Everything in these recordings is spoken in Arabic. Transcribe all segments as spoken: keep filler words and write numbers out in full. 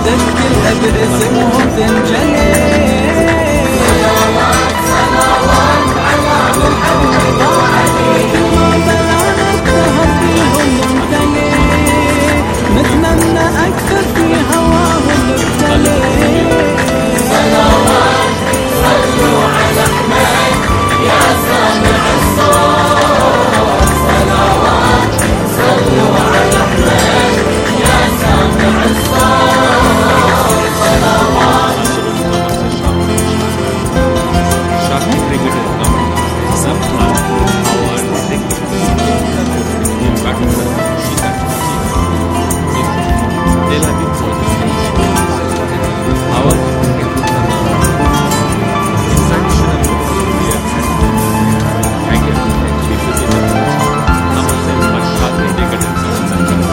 ولادك كلها باسمهم تنجلي. صلوات صلوات على محمد وعلي، بلانا الدهر فيهم ممتلي، نتمنى أكثر في هواهم نبتلي. صلوات صلوا على أحمد يا سامع الصوت، صلوات صلوا على أحمد يا سامع الصوت، صلوات. Shakti cricket has come sometime our thinking. In fact, she can see they'll have been for the our exceptional clear and actually visible. Our self are sharply decadence of something.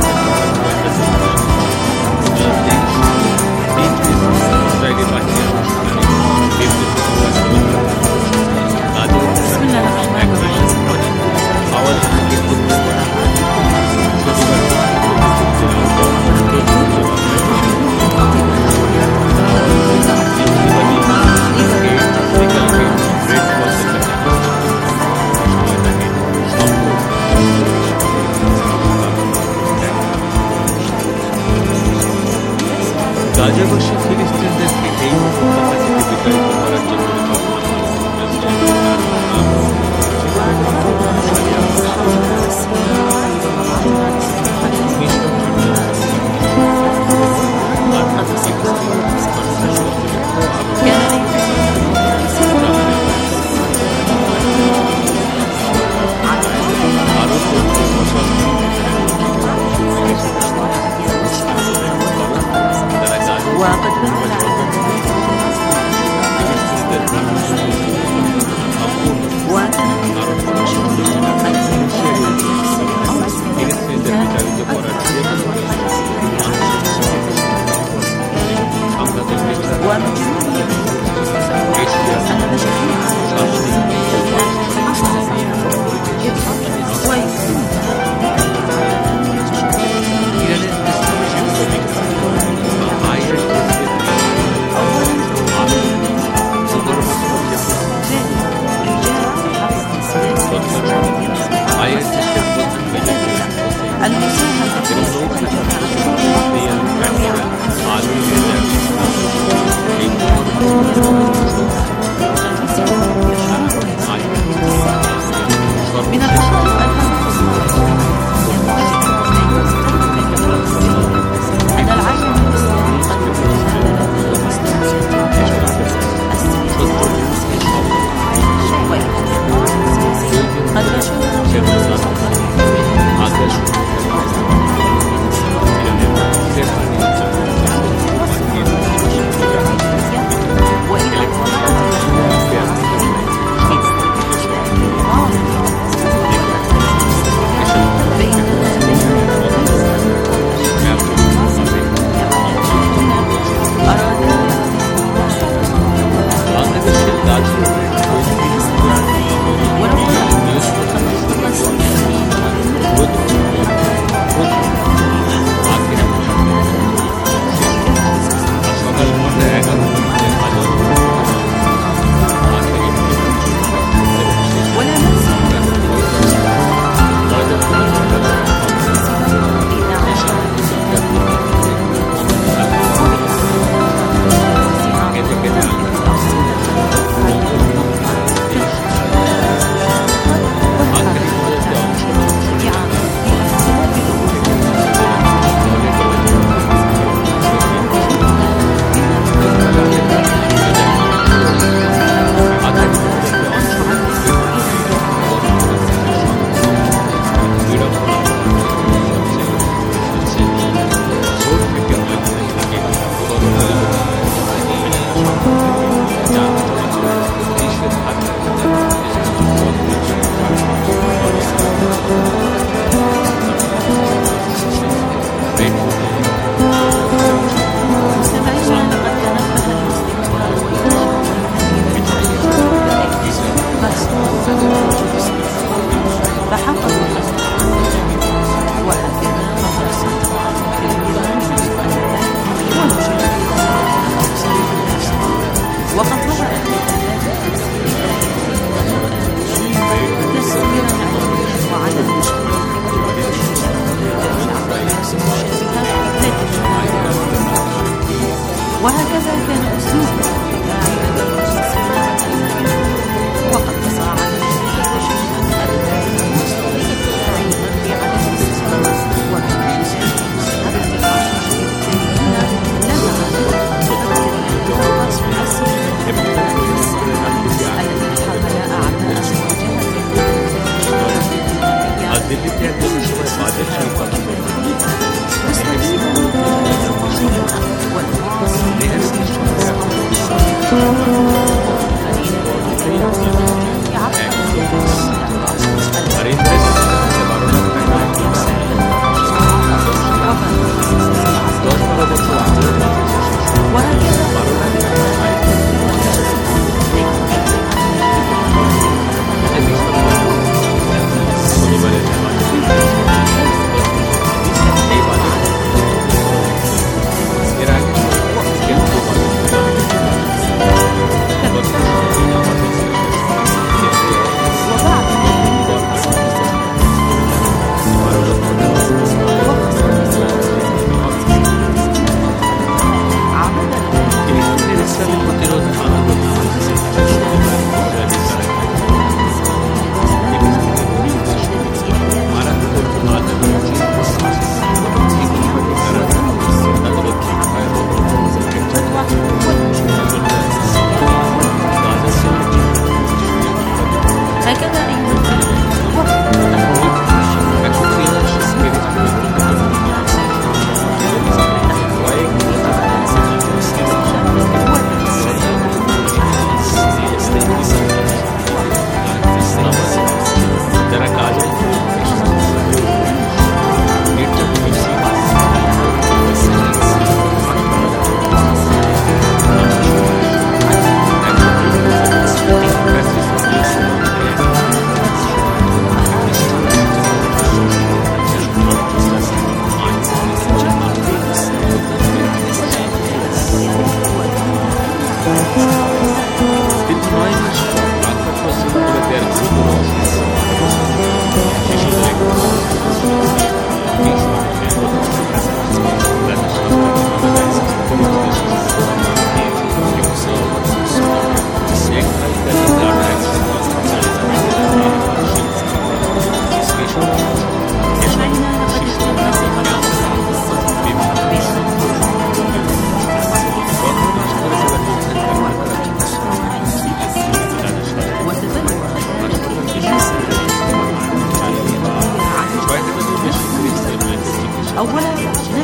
গাজাবাসী ফিলিস্তিনদেরকে এই উপত্যকা থেকে বিতাড়িত করার জন্য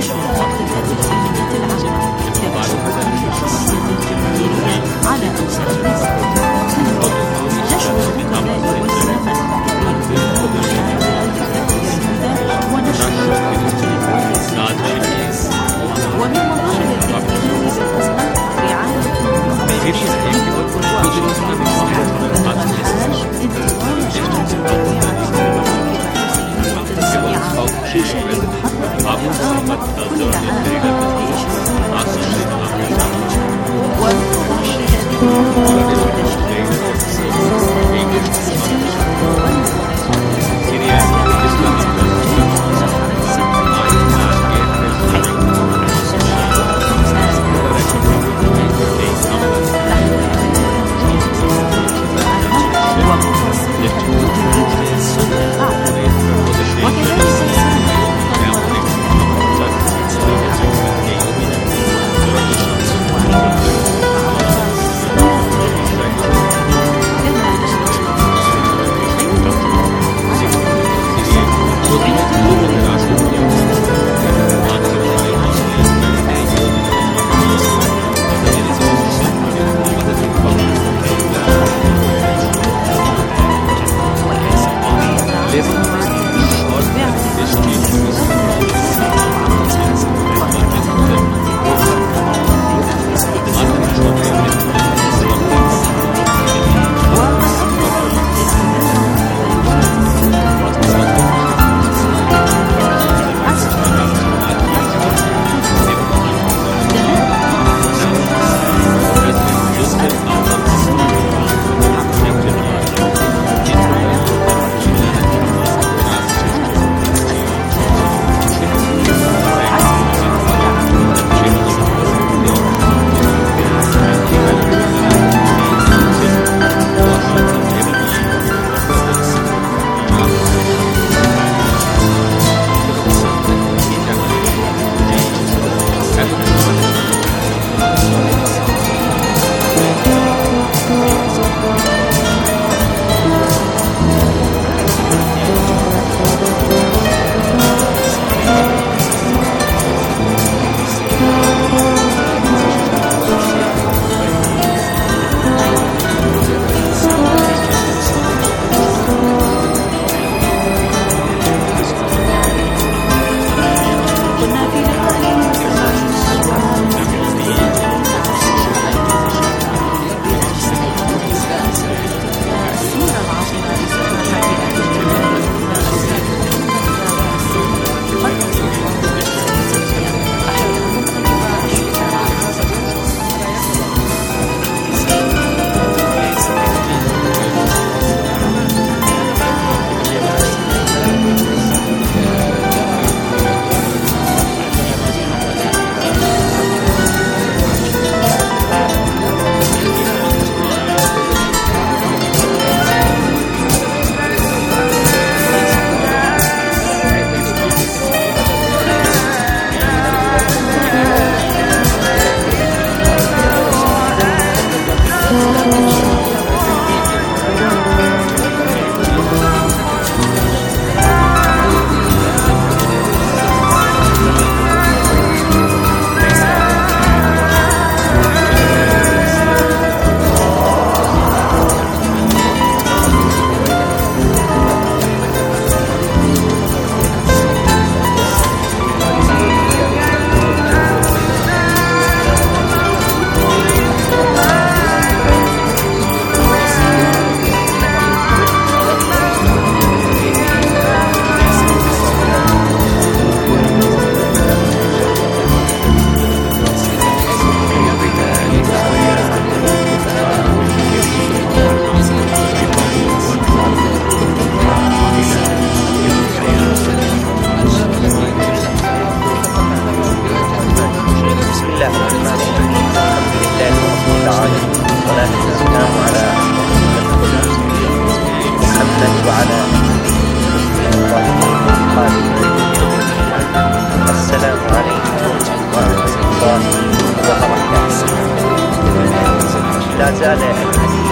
لا زال الحديث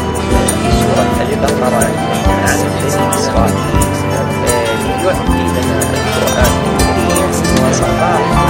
في سورة البقرة عن الإسراء. يعطي لنا القرآن الكريم وصفات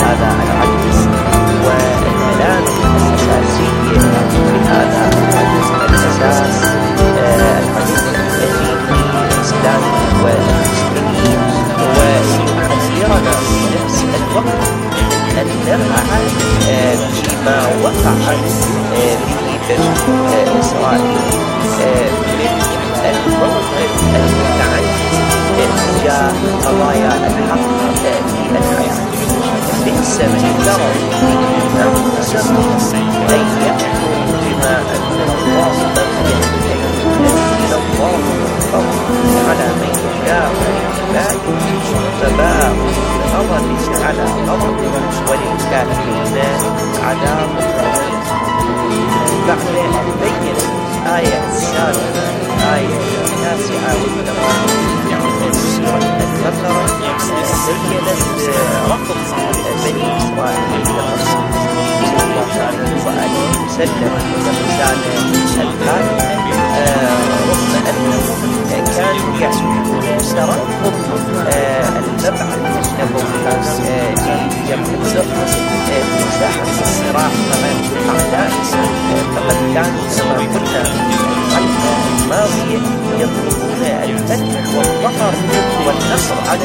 الوقت أن نفعل فيما وقع به بنو إسرائيل من الموقف المتعدد تجاه قضايا الحق في الحياة. ليس من الدرج أنفسهم أن يحكموا بما أنزل الله بل ينزل الله الفضل على من يشاء من عباده فباءوا بغضب على غضب وللكافرين عذاب أليم. بعد أن بين الآية السابقة الآية التاسعة والثمانين من سورة البقرة بينت رفض بني إسرائيل للرسول صلى الله عليه وآله وسلم والرسالة الكاملة رغم أنهم كانوا يعتقدون ترقب المبعث النبوي ليمزق مساحة الصراع مع أعدائهم، فقد كانوا كما قلنا الحلقة الماضية يطلبون الفتح والظفر والنصر على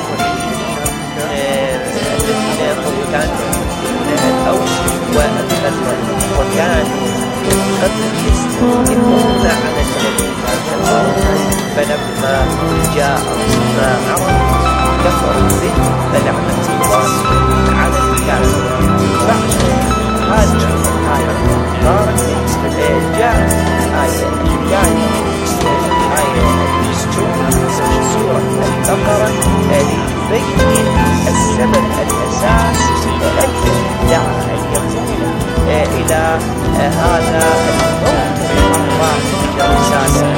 الذين هم كانوا من الأوس والخزرج، وكانوا قد يستمرون على الذين كفروا، فلما جاء ما عرفوا كفروا به فلعنة الله على الكافرين. بعد هذه الآية صارت جاءت آية الجاية آية سورة البقرة لتبين السبب الأساس الذي دعا اليهود إلى هذا الموقف الرابع للرسالة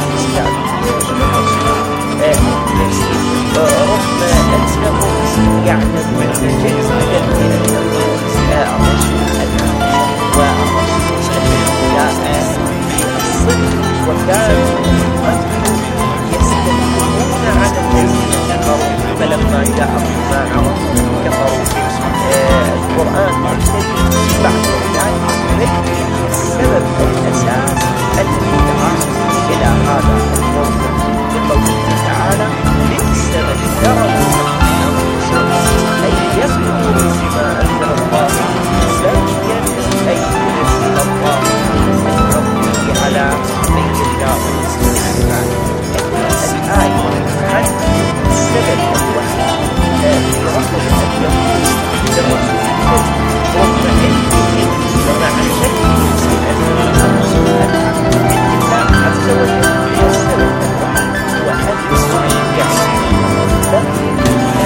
رغم أنهم يعلمون جيدا من الرسول الأمين والرسول الذي الصدق، وكانوا يستمرون على الذين كفروا، فلما جاءهم ما عرفوا كفروا القرآن الكريم بعد ذلك بين السبب الأساس الذي دعاهم إلى هذا الموقف بقوله تعالى: ليس من دروا أن يكفروا بما أنزل الله بغيا أن ينزل الله من فضله على من يشاء من عباده. الآية تحدد السبب الوحيد في رفض اليهود للرسول رغم علمهم ومع شكهم في أن الحق من الله عز وجل والسبب الوحيد وأن يعلمون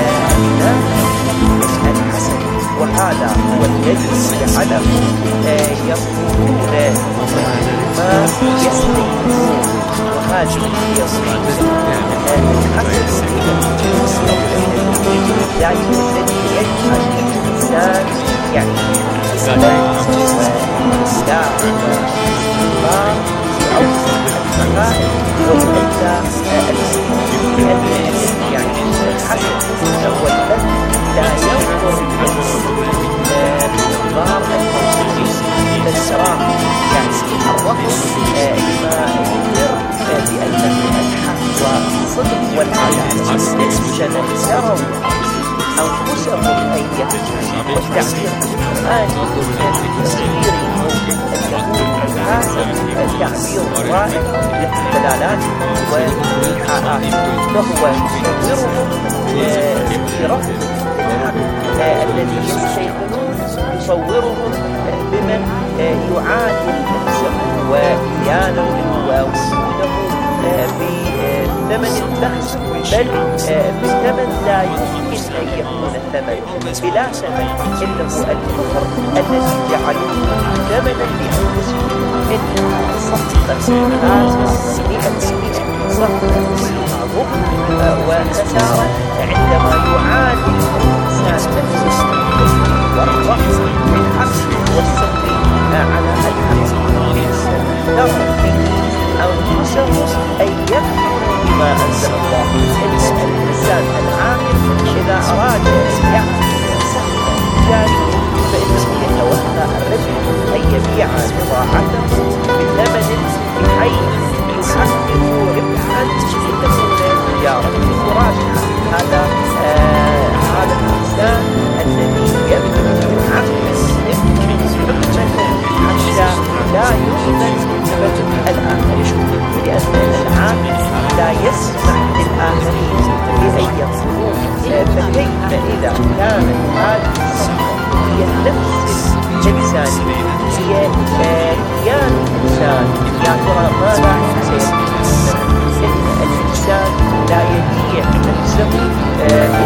الحسن، وهذا هو الذي جعلهم يرفضون ما يستيقظون، وهذه هي صفة الحسن ذلك الذي يجعل الإنسان يعني الإسلام والإسلام الخفاء والإنسان الذي يعني الحسن والذي لا ينظر بانظار الموجودين للصراع، يعني الرفض لما يذكر بأنه الحق والصدق والعدالة. ليس من يروا أنفسهم أن يهتدوا، والتعبير القرآني بتفسير اليهود هذا التعبير رائع له دلالات وإيحاءات، فهو يصورهم برفض الحق الذي يستيقظون، يصورهم بمن يعادل نفسه وكيانه ووجوده بثمن البخس، بل بثمن لا يمكن أن يكون الثمن بلا ثمن إلا هو الكفر الذي جعلوه ثمنا لأنفسهم إنها صفقة هذه مئة سنة صفقة كلها ظلم وخسارة عندما يعادل الإنسان نفسه والرفض بالحق والصبر على الحق. ترى أنفسهم أن يكفروا بما أنزل الله، إن الإنسان العاقل إذا أراد أن يعمل صحبة تجارية فإنه يتوقع الربح أن يبيع بضاعته بثمن بحيث يحقق ربحا لتكون تجارته راجحة. هذا آه هذا الإنسان الذي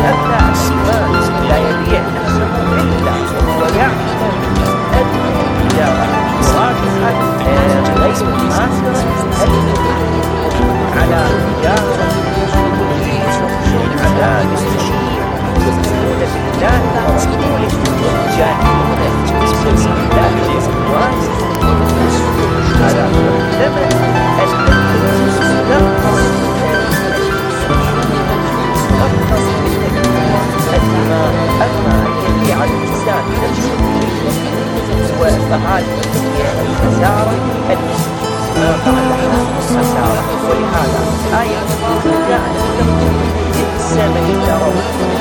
أبناء الإيمان لا يبيع نفسه إلا ويعلم أن التجارة صالحة غير خاسرة على تجارة عذاب الشيء يؤمنون بالله ورسوله يجاهدون في سبيل الله بأموالهم هذا هو الثمن الذي يستغفر أما يبيع الإنسان نفسه فهذه هي الخسارة التي ما بعدها خسارة. ولهذا آية جاءت تقول بئس من اشتروا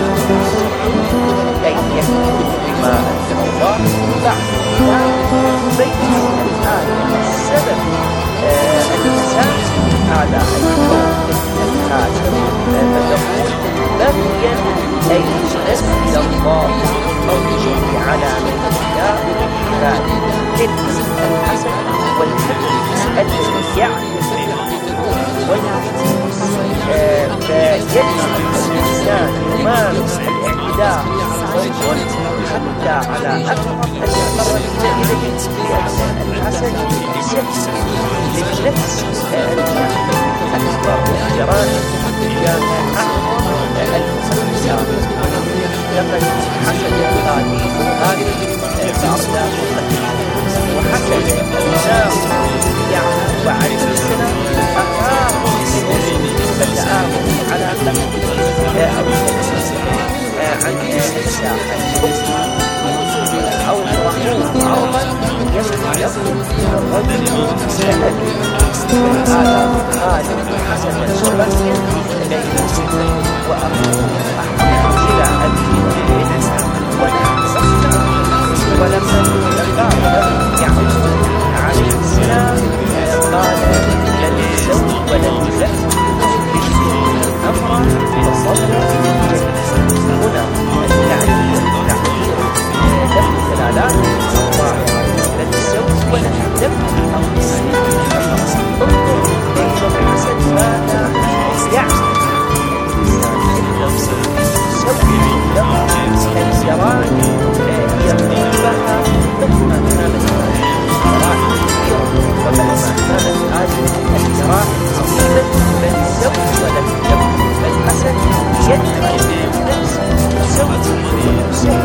أن يكفروا بما أنزل الله بعد ذلك بين الآية السبب الأساسي هذا الكون الكافر فتقول بغيا أن ينزل الله بقوله على من يشاء عباده الحسن والحكم الذي يعرف ويعرف فيجب الإنسان يمارس الاعتداء والظلم حتى على أقرب أن يتقرب إليه لأن الحسن سبب للنفس أكبر الجرائم جامع أعظم المسلسات لقد حسد هذه هذه بعض وحسد الناس يعقوب عليه السلام أخاه فتآمن على قتله أو عن الساحة أو رحوم عرضا يسمع له الرجل سأل هذا خالد حسن سبسيا بين وأخوه أحمد إلى أبيه ونحن ولما قال يعقوب عليه السلام قال لن يزوج ولن يزوج أمرا فصبر هنا التعليم التعليم له دلالات ظاهرة لن يزوج ولن يزوج انظر كيف الحسن ماذا يعمل سوي له الزراعة يقومها مهما كانت الزراعة ومهما كانت هذه الزراعة عظيمة بل سوي ولم يكن فالحسن يدخل النفس سوي ويسهل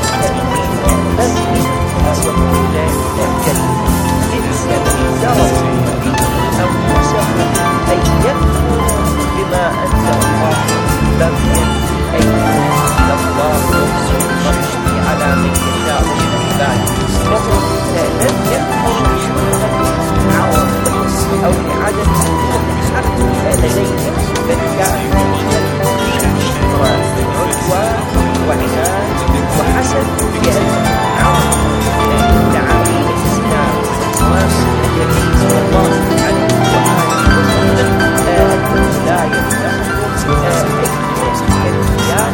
بل وكل الجنة بئس الزرع أنفسهم أن يكفروا بما أنزل الله بغيا أن ينزل الله رسوله على من يشاء من عباده وهم لم يكفروا عوض أو لعدم الحق لديهم بل كان وعدوان وعناد وحسد لأنهم عوض تعاليم الإسلام والنبي صلى الله عليه وآله وسلم لا يمنعهم الاتيان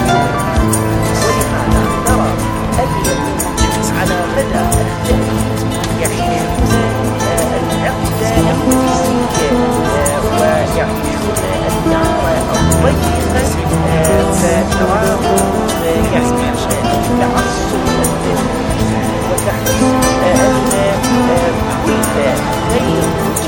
ولهذا نرى اليهود على مدى التاريخ يعيشون العقد النفسي ويعيشون الدار الضيقة فتراهم يعيشون التعصب وتحس أن كل غير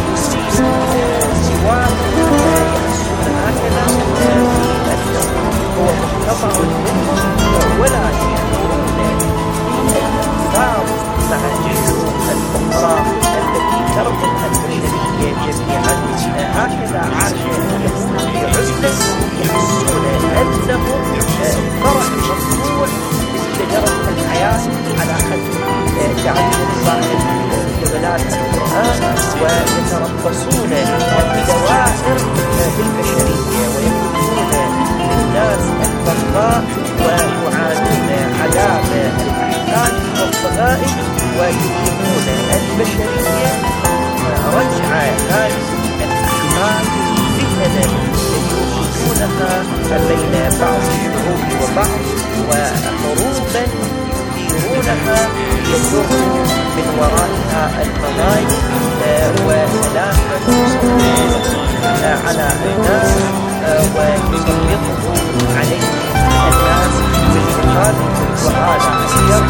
سواه يحسون هكذا في هو مقتطع منهم ولا يشعرون بالانفاق مع الجيوش الأخرى التي تربط البشرية جميعا هكذا عاش اليهود في عزلة يحسون أنهم فرح مصنوع بشجرة الحياة على حد تعليم صاحب جبلات القرآن ويتربصون الدوائر بالبشرية ويكونون للناس البغضاء ويعانون عذاب الأحكام والضغائن ويريدون البشرية رجع هذه الأحكام فتنة يوقفونها بين بعض الشعوب وبعض وحروبا يديرونها يجروا من ورائها المضايق وسلامة على الناس ويسلطه عليهم الناس بالمقال، وهذا الشر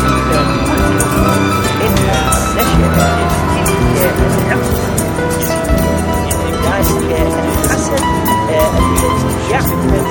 إنما نشأ من تلك النقص. ذلك الحسد الذي يعتمد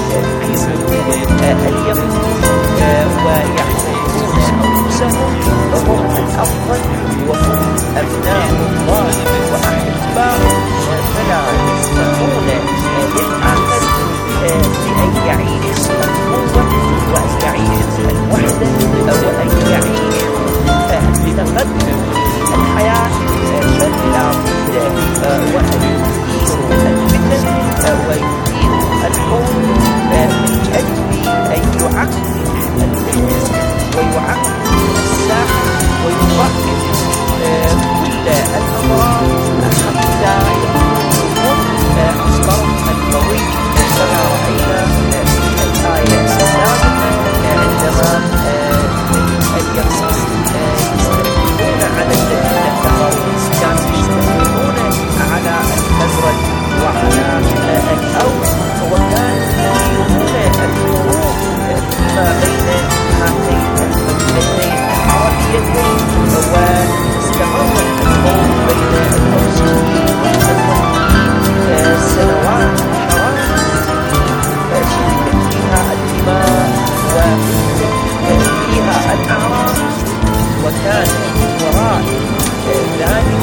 في اليقين ويعتبرون أنفسهم هم الأفضل وهم أبناء الله وأحباؤه، فلا يسمحون للآخر بأن يعيش القوة وأن يعيش الوحدة وأن يعيش بتقدم الحياة، بل لا بد وأن يثيروا الفتن ويثيروا الحروب من أجل أن يعقدوا الفتن ويعقدوا الساحة ويضعفوا كل الأمراض حتى يكونوا أصبرهم القوي، كما رأينا في الآية السابقة عندما اليهود يستمرون على الذين كفروا، كانوا يستمرون على الخزرج وعلى الأوس، وكانوا يديرون الحروب فيما بين هاتين القبيلتين العربيتين، واستمرت الحروب بين المسلمين والخزرجيين سنوات حرام، سفكت فيها الدماء وسفكت فيها الأعراض، وكان وراء ذلك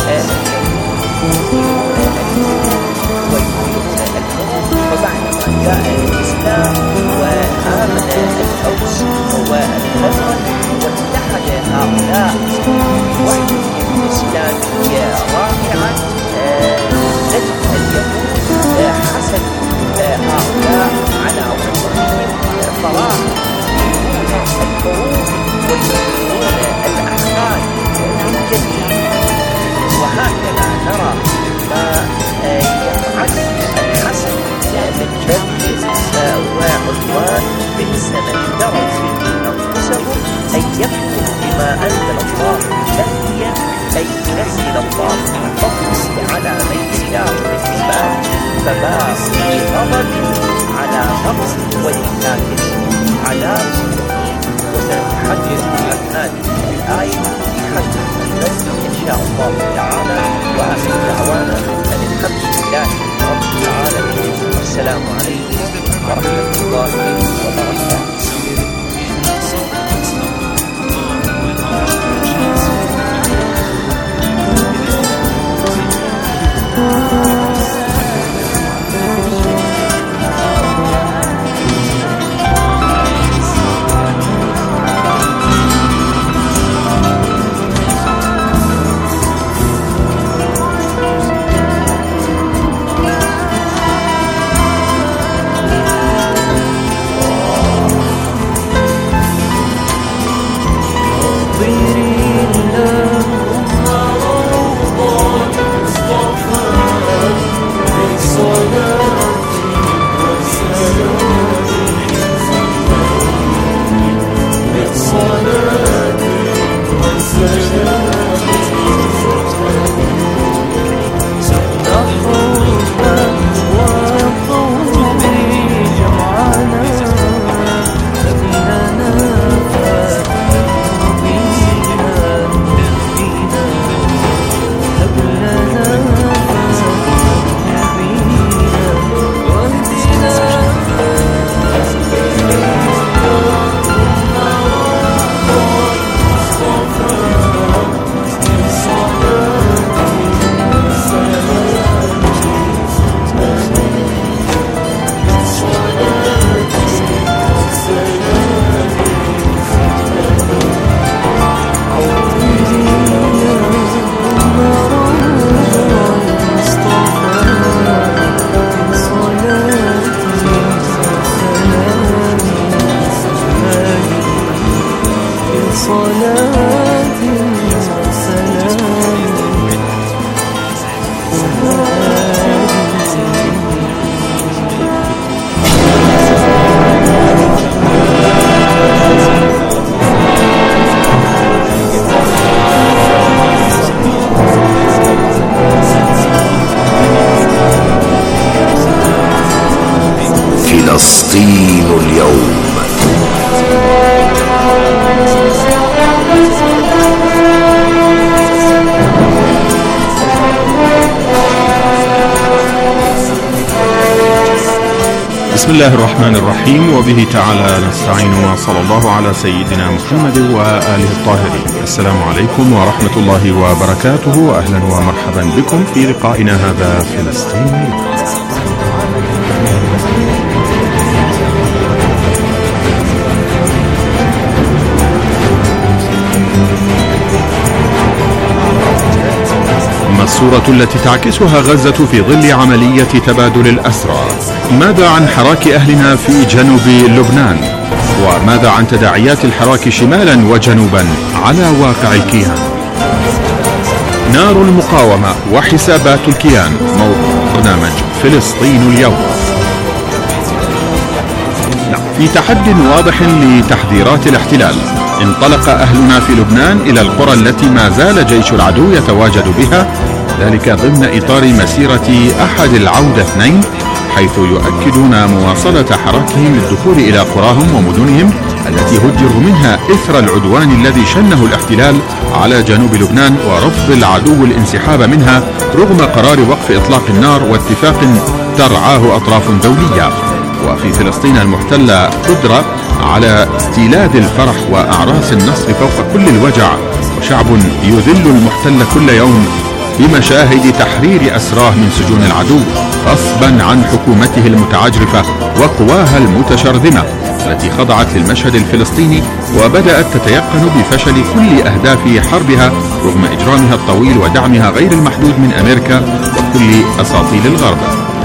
يثيرون الفتن ويثيرون الحروب. وبعدما جاء الإسلام وآمن الأوس والخزرج واتحد هؤلاء بوحدة إسلامية رائعة، نجد اليهود حسدوا هؤلاء على وجههم فراغ، يثيرون الحروب ويثيرون الأحقاد من جديد. وهكذا نرى ما يفعل الحسد من بذل وعدوان، بئس من اشتروا به أنفسهم أن يكفروا بما أنزل الله بغيا أن ينزل الله من فضله على من يشاء من عباده، فباءوا بغضب على غضب وللكافرين عذاب مهين. وسنتحدث عن هذه الآية في حلقة النزل إن شاء الله تعالى، وآخر دعوانا أن الحمد لله رب العالمين، والسلام عليكم ورحمة الله وبركاته. فلسطين اليوم. بسم الله الرحمن الرحيم، وبه تعالى نستعين، وصلى الله على سيدنا محمد وآله الطاهرين. السلام عليكم ورحمة الله وبركاته، وأهلا ومرحبا بكم في لقائنا هذا فلسطين. ما الصورة التي تعكسها غزة في ظل عملية تبادل الأسرى؟ ماذا عن حراك أهلنا في جنوب لبنان؟ وماذا عن تداعيات الحراك شمالا وجنوبا على واقع الكيان؟ نار المقاومة وحسابات الكيان، موضوع برنامج فلسطين اليوم. في تحد واضح لتحذيرات الاحتلال، انطلق أهلنا في لبنان إلى القرى التي ما زال جيش العدو يتواجد بها، ذلك ضمن إطار مسيرة أحد العودة اثنين، حيث يؤكدون مواصلة حراكهم للدخول إلى قراهم ومدنهم التي هجروا منها إثر العدوان الذي شنه الاحتلال على جنوب لبنان، ورفض العدو الانسحاب منها رغم قرار وقف إطلاق النار واتفاق ترعاه أطراف دولية. وفي فلسطين المحتلة قدرة على استيلاد الفرح وأعراس النصر فوق كل الوجع، وشعب يذل المحتل كل يوم بمشاهد تحرير أسراه من سجون العدو غصبا عن حكومته المتعجرفة وقواها المتشرذمة التي خضعت للمشهد الفلسطيني وبدأت تتيقن بفشل كل أهداف حربها رغم إجرامها الطويل ودعمها غير المحدود من أمريكا وكل أساطيل الغرب.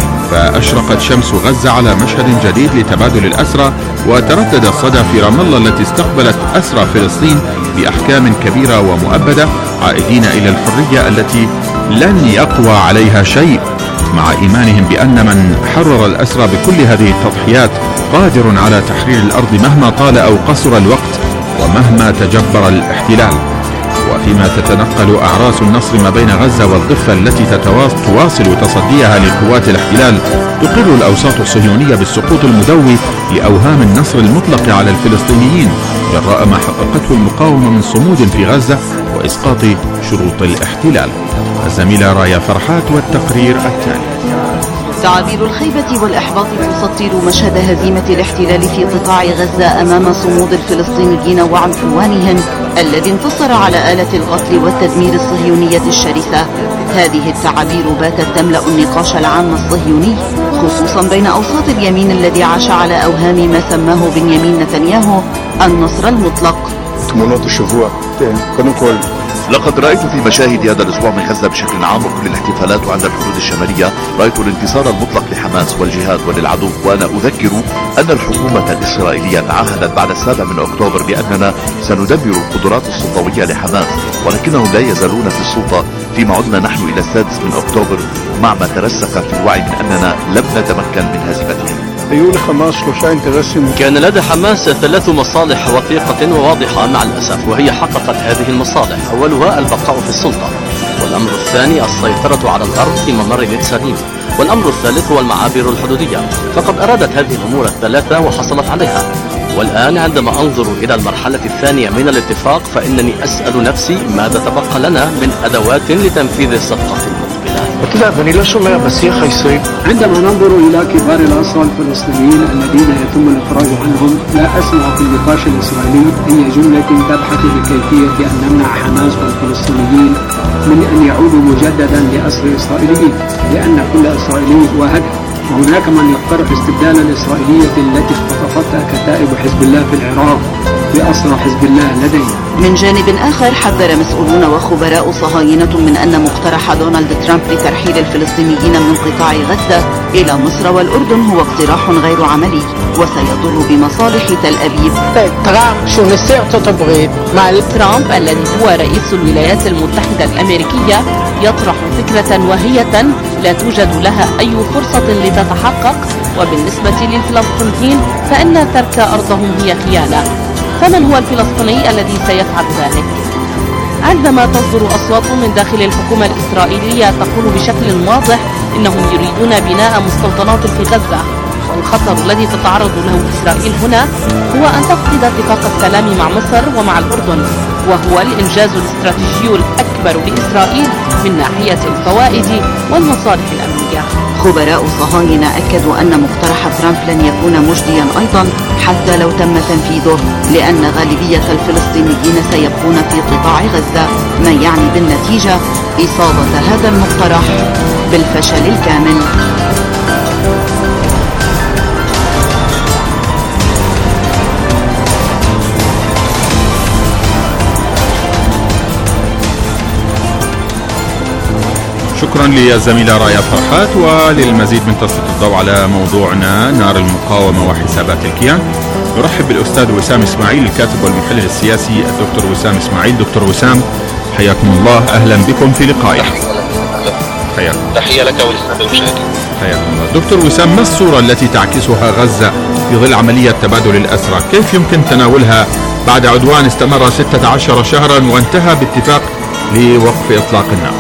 فأشرقت شمس غزة على مشهد جديد لتبادل الأسرى، وتردد الصدى في رام الله التي استقبلت أسرى فلسطين بأحكام كبيرة ومؤبدة عائدين إلى الحرية التي لن يقوى عليها شيء، مع إيمانهم بأن من حرر الأسرى بكل هذه التضحيات قادر على تحرير الأرض مهما طال أو قصر الوقت ومهما تجبر الاحتلال. وفيما تتنقل أعراس النصر ما بين غزة والضفة التي تواصل تصديها لقوات الاحتلال، تقر الأوساط الصهيونية بالسقوط المدوي لأوهام النصر المطلق على الفلسطينيين جراء ما حققته المقاومة من صمود في غزة وإسقاط شروط الاحتلال. الزميلة رايا فرحات والتقرير التالي. تعابير الخيبة والإحباط تسطر مشهد هزيمة الاحتلال في قطاع غزة أمام صمود الفلسطينيين وعنفوانهم الذي انتصر على آلة القتل والتدمير الصهيونية الشرسة. هذه التعابير باتت تملأ النقاش العام الصهيوني، خصوصا بين أوساط اليمين الذي عاش على أوهام ما سماه بنيامين نتنياهو النصر المطلق. لقد رأيت في مشاهد هذا الأسبوع من غزة بشكل عام وكل الاحتفالات وعند الحدود الشمالية، رأيت الانتصار المطلق لحماس والجهاد وللعدو، وأنا أذكر أن الحكومة الإسرائيلية تعهدت بعد السابع من أكتوبر بأننا سندمر القدرات السلطوية لحماس، ولكنهم لا يزالون في السلطة فيما عدنا نحن إلى السادس من أكتوبر مع ما ترسخ في الوعي من أننا لم نتمكن من هزيمتهم. كان لدى حماس ثلاث مصالح وثيقة وواضحة مع الأسف، وهي حققت هذه المصالح. أولها البقاء في السلطة، والأمر الثاني السيطرة على الأرض في ممر الإنسانيين، والأمر الثالث هو المعابر الحدودية. فقد أرادت هذه الأمور الثلاثة وحصلت عليها. والآن عندما أنظر إلى المرحلة الثانية من الاتفاق فإنني أسأل نفسي ماذا تبقى لنا من أدوات لتنفيذ الصفقة المقبلة. عندما ننظر إلى كبار الأسرى الفلسطينيين الذين يتم الإفراج عنهم، لا أسمع في النقاش الإسرائيلي أي جملة تبحث بكيفية أن نمنع حماس والفلسطينيين من أن يعودوا مجددا لأسر إسرائيليين، لأن كل إسرائيلي هو هدف. وهناك من يقترح استبدال الإسرائيلية التي اختطفتها كتائب حزب الله في العراق بأسرى حزب الله لدينا. من جانب آخر، حذر مسؤولون وخبراء صهاينة من أن مقترح دونالد ترامب لترحيل الفلسطينيين من قطاع غزة إلى مصر والأردن هو اقتراح غير عملي وسيضر بمصالح تل أبيب. ترامب الذي هو رئيس الولايات المتحدة الأمريكية يطرح فكرة واهية لا توجد لها أي فرصة لتتحقق، وبالنسبة للفلسطينيين فإن ترك أرضهم هي خيانة. فمن هو الفلسطيني الذي سيفعل ذلك؟ عندما تصدر أصوات من داخل الحكومة الإسرائيلية تقول بشكل واضح إنهم يريدون بناء مستوطنات في غزة، والخطر الذي تتعرض له إسرائيل هنا هو أن تفقد اتفاق السلام مع مصر ومع الأردن، وهو الإنجاز الاستراتيجي الأكبر لإسرائيل من ناحية الفوائد والمصالح الأمنية. خبراء صهاينة أكدوا أن مقترح ترامب لن يكون مجديا أيضا حتى لو تم تنفيذه، لأن غالبية الفلسطينيين سيبقون في قطاع غزة، ما يعني بالنتيجة إصابة هذا المقترح بالفشل الكامل. شكرا للزميلة رايا فرحات. وللمزيد من تسليط الضوء على موضوعنا نار المقاومة وحسابات الكيان نرحب بالأستاذ وسام إسماعيل الكاتب والمحلل السياسي الدكتور وسام إسماعيل. دكتور وسام حياكم الله، أهلا بكم في لقائنا. حياكم. تحية لك وللسادة المشاهدين. حياكم الله. دكتور وسام، ما الصورة التي تعكسها غزة في ظل عملية تبادل الأسرى؟ كيف يمكن تناولها بعد عدوان استمر ستة عشر شهرا وانتهى باتفاق لوقف إطلاق النار؟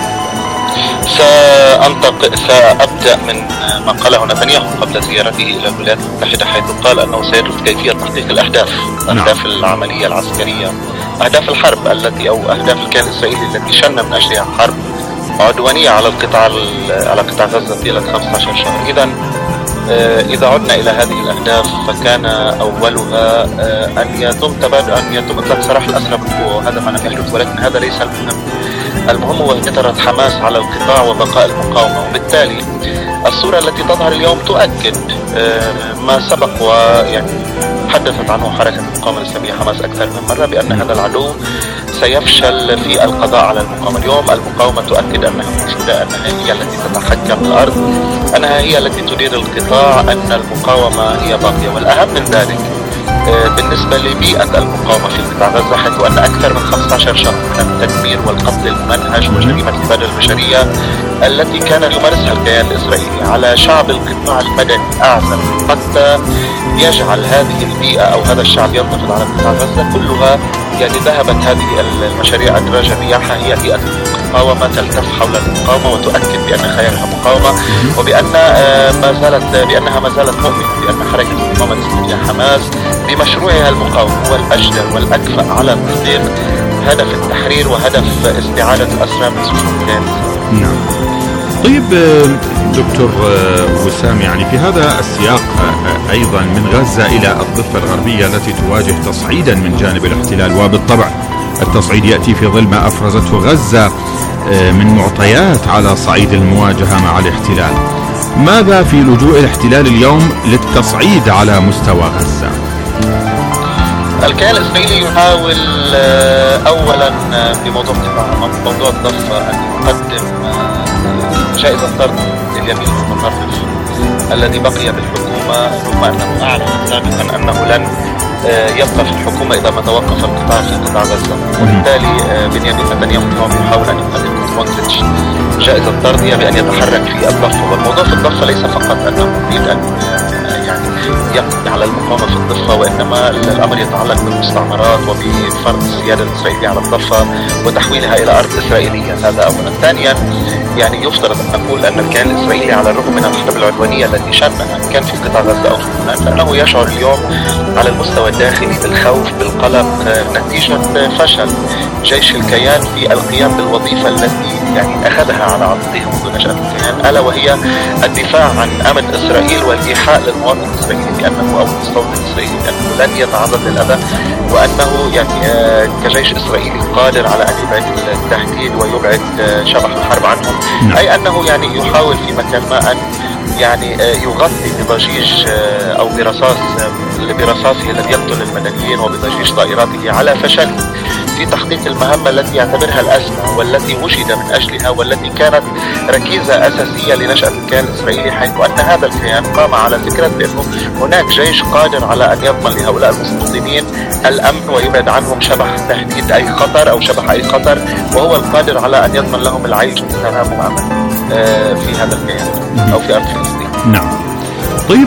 سأنطق سأبدأ من ما قاله نتنياهو قبل زيارته إلى الولايات المتحدة، حيث قال أنه سيدرس كيفية تحقيق الأهداف أهداف العملية العسكرية، أهداف الحرب التي أو أهداف الكيان الإسرائيلي التي شن من أجلها حرب عدوانية على القطاع على قطاع غزة طيلة خمسة عشر شهر. إذا إذا عدنا إلى هذه الأهداف فكان أولها أن يتم تبادل أن يتم إطلاق سراح الأسرى بالقوة، وهذا ما لم يحدث، ولكن هذا ليس المهم. المهم هو سيطرة حماس على القطاع وبقاء المقاومة، وبالتالي الصورة التي تظهر اليوم تؤكد ما سبق ويعني حدثت عنه حركة المقاومة الإسلامية حماس أكثر من مرة، بأن هذا العدو سيفشل في القضاء على المقاومة. اليوم المقاومة تؤكد أنها موجودة، أنها هي التي تتحكم الأرض، أنها هي التي تدير القطاع، أن المقاومة هي باقية. والأهم من ذلك بالنسبة لبيئة المقاومة في قطاع غزة، حيث أن أكثر من خمسة عشر شهر من التدمير والقتل الممنهج وجريمة الإبادة البشرية التي كان يمارسها الكيان الإسرائيلي على شعب القطاع المدني أعزل، حتى يجعل هذه البيئة أو هذا الشعب ينتفض على قطاع غزة كلها. يعني ذهبت هذه المشاريع أدراج رياحها، هي بيئة المقاومة تلتف حول المقاومة وتؤكد بأن خيارها مقاومة، وبأن ما زالت بأنها ما زالت مؤمنة بأن حركة المقاومة الإسلامية حماس بمشروعها المقاوم هو الأجدر والأكفأ على تحقيق هدف التحرير وهدف استعادة الأسرى من سجون. نعم. طيب دكتور وسام، يعني في هذا السياق أيضا من غزة إلى الضفة الغربية التي تواجه تصعيدا من جانب الاحتلال، وبالطبع التصعيد يأتي في ظل ما أفرزته غزة من معطيات على صعيد المواجهة مع الاحتلال. ماذا في لجوء الاحتلال اليوم للتصعيد على مستوى غزة؟ الكيان الإسرائيلي يحاول أولا بموضوع موضوع الضفة أن يقدم جائزة طرد لليمين المتطرف الذي بقي بالحكومة، رغم أنه أعلن سابقا أنه لن يبقى في الحكومة إذا ما توقف القطاع في قطاع غزة. وبالتالي بنيامين نتنياهو اليوم يحاول أن يقدم سموتريتش جائزة طردية بأن يتحرك في الضفة. والموضوع في الضفة ليس فقط أنه يريد أن يعني يقضي على المقاومة في الضفة، وإنما الأمر يتعلق بالمستعمرات وبفرض السيادة الإسرائيلية على الضفة وتحويلها إلى أرض إسرائيلية. هذا أولا. ثانيا، يعني يفترض أن نقول أن الكيان الإسرائيلي على الرغم من الحرب العدوانية التي شنها كان في قطاع غزة أو في لبنان، فإنه يشعر اليوم على المستوى الداخلي بالخوف بالقلق نتيجة فشل جيش الكيان في القيام بالوظيفة التي يعني أخذها على عاتقه منذ نشأة الكيان، ألا وهي الدفاع عن أمن إسرائيل والإيحاء للمواطن الإسرائيلي بأنه أو المستوطن الإسرائيلي بأنه لن يتعرض للأذى، وأنه يعني كجيش إسرائيلي قادر على أن يبعد التهديد ويبعد شبح الحرب عنهم. أي أنه يعني يحاول في مكان ما أن يعني يغطي بضجيج أو برصاص برصاصه الذي يقتل المدنيين وبضجيج طائراته على فشله في تحقيق المهمة التي يعتبرها الأزمة والتي وجد من أجلها والتي كانت ركيزة أساسية لنشأة الكيان الإسرائيلي، حيث أن هذا الكيان قام على فكرة بأنه هناك جيش قادر على أن يضمن لهؤلاء المستوطنين الأمن ويبعد عنهم شبح تهديد أي خطر أو شبح أي خطر، وهو القادر على أن يضمن لهم العيش والسلام والأمن في هذا الكيان أو في أرض فلسطين. نعم. طيب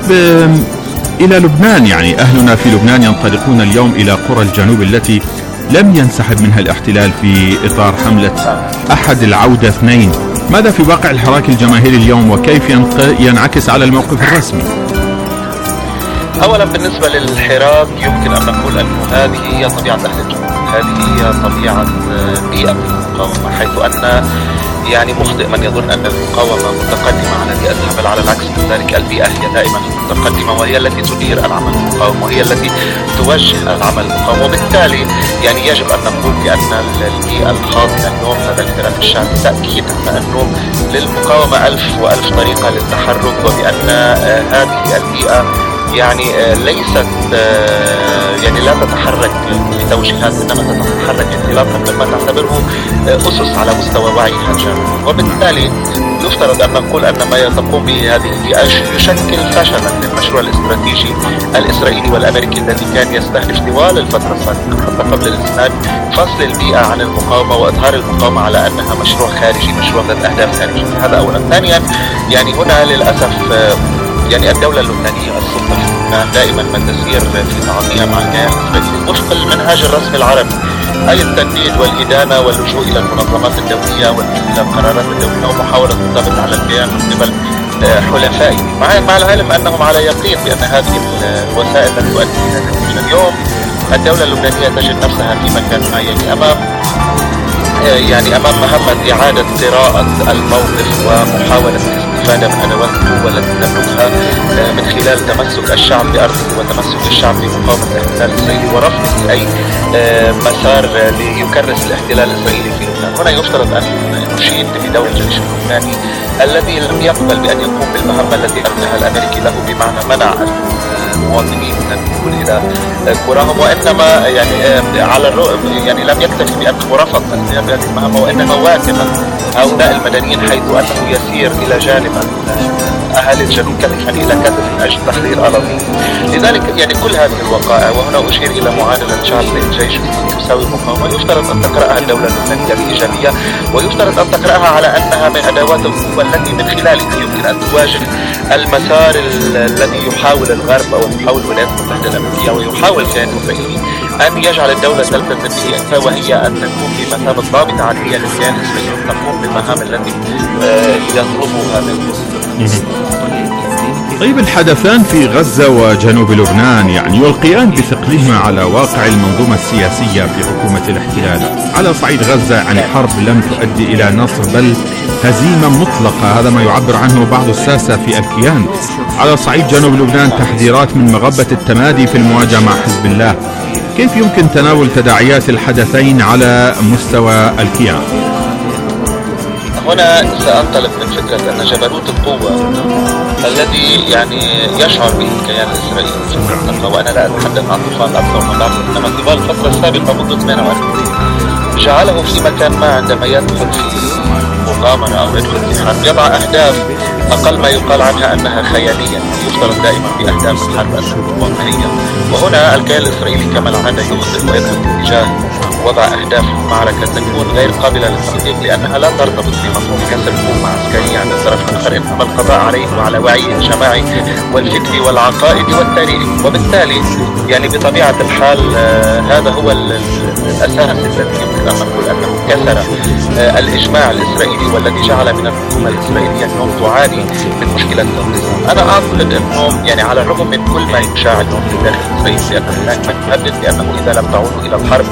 إلى لبنان، يعني أهلنا في لبنان ينطلقون اليوم إلى قرى الجنوب التي لم ينسحب منها الاحتلال في إطار حملة أحد العودة اثنين. ماذا في واقع الحراك الجماهيري اليوم وكيف ينعكس على الموقف الرسمي؟ أولا بالنسبة للحراك يمكن أن نقول أن هذه هي طبيعة أهل الجنوب. هذه هي طبيعة بيئة المقاومة، حيث أن يعني مخطئ من يظن أن المقاومة متقدمة على بيئتها، بل على العكس من ذلك. البيئة هي دائما متقدمة، وهي التي تدير العمل المقاوم، وهي التي توجه العمل المقاوم. وبالتالي يعني يجب أن نقول بأن البيئة الخاطئة اليوم لدى الفرق الشعبي تأكيد على أنه للمقاومة ألف وألف طريقة للتحرك، وبأن هذه البيئة يعني ليست يعني لا تتحرك بتوجيهات، انما تتحرك انطلاقا مما تعتبره اسس على مستوى وعيها الجامعي. وبالتالي يفترض ان نقول ان ما تقوم به هذه البيئه يشكل فشلا للمشروع الاستراتيجي الاسرائيلي والامريكي الذي كان يستهدف طوال الفتره السابقه حتى قبل الاسناد فصل البيئه عن المقاومه واظهار المقاومه على انها مشروع خارجي، مشروع ذات اهداف خارجيه. هذا اولا. ثانيا يعني هنا للاسف يعني الدولة اللبنانية السلطة في لبنان دائما ما تسير في تعاطيها مع الكيان الإسرائيلي وفق المنهاج الرسمي العربي، أي التنديد والإدانة واللجوء إلى المنظمات الدولية واللجوء إلى القرارات الدولية ومحاولة الضغط على الكيان من قبل حلفائه، مع مع العلم أنهم على يقين بأن هذه الوسائل لن تؤدي إلى نتيجة. اليوم الدولة اللبنانية تجد نفسها في مكان ما يعني أمام يعني أمام مهمة إعادة قراءة الموقف ومحاولة الاستفادة من أدوات القوة التي تملكها من خلال تمسك الشعب بأرضه وتمسك الشعب بمقاومة الاحتلال الإسرائيلي ورفض أي مسار ليكرس الاحتلال الإسرائيلي في لبنان. هنا يفترض أن نشيد بدور الجيش اللبناني الذي لم يقبل بأن يقوم بالمهمة التي أرجها الأمريكي له، بمعنى منع المواطنين من الدخول إلى قراهم، وإنما يعني على الرغم يعني لم يكتفي بأنه رفض هذه المهمة، وإنما واجب هؤلاء المدنيين حيث أنه يسير إلى جانب أهالي الجنوب كتفا إلى كتف من أجل تحرير أراضيهم. لذلك يعني كل هذه الوقائع، وهنا أشير إلى معادلة شعب الجيش تساوي مقاومة، يفترض أن تقرأها الدولة اللبنانية بإيجابية، ويفترض أن تقرأها على أنها من أدوات القوة التي من خلالها يمكن أن تواجه المسار الذي يحاول الغرب أو يحاول الولايات المتحدة الأمريكية ويحاول الكيان الإسرائيلي أن يجعل الدولة تلتزم به، وهي أن تكون بمثابة ضابطة عادية للكيان الإسرائيلي تقوم بالمهام التي يطلبها منه. طيب، الحدثان في غزة وجنوب لبنان يعني يلقيان بثقلهما على واقع المنظومة السياسية في حكومة الاحتلال. على صعيد غزة يعني حرب لم تؤدي إلى نصر بل هزيمة مطلقة، هذا ما يعبر عنه بعض الساسة في الكيان. على صعيد جنوب لبنان تحذيرات من مغبة التمادي في المواجهة مع حزب الله. كيف يمكن تناول تداعيات الحدثين على مستوى الكيان؟ هنا سأنطلق من فكرة أن جبروت القوة الذي يعني يشعر به الكيان الإسرائيلي في المنطقة، وأنا لا أتحدث عن طوفان أكثر من بعض، إنما طوال الفترة السابقة منذ ثمانية وعشرين جعله في مكان ما عندما يدخل في مغامرة أو يدخل في حرب يضع أهداف أقل ما يقال عنها أنها خيالية. يفترض دائما في أهداف الحرب أنها واقعية، وهنا الكيان الإسرائيلي كما العادة يخطئ ويذهب باتجاه وضع أهداف المعركة تكون غير قابلة للتحقيق، لأنها لا ترتبط بمفهوم كسر قوة عسكرية عند الطرف الآخر، إنما القضاء عليه وعلى وعيه الجماعي والفكري والعقائدي والتاريخي. وبالتالي يعني بطبيعة الحال آه هذا هو الأساس الذي يمكن أن نقول أنه كسر آه الإجماع الإسرائيلي، والذي جعل من الحكومة الإسرائيلية اليوم تعاني من مشكلة الانقسام. أنا أعتقد أنه يعني على الرغم من كل ما يشاع اليوم في داخل إسرائيل بأن هناك من يهدد بأنه إذا لم تعودوا إلى الحرب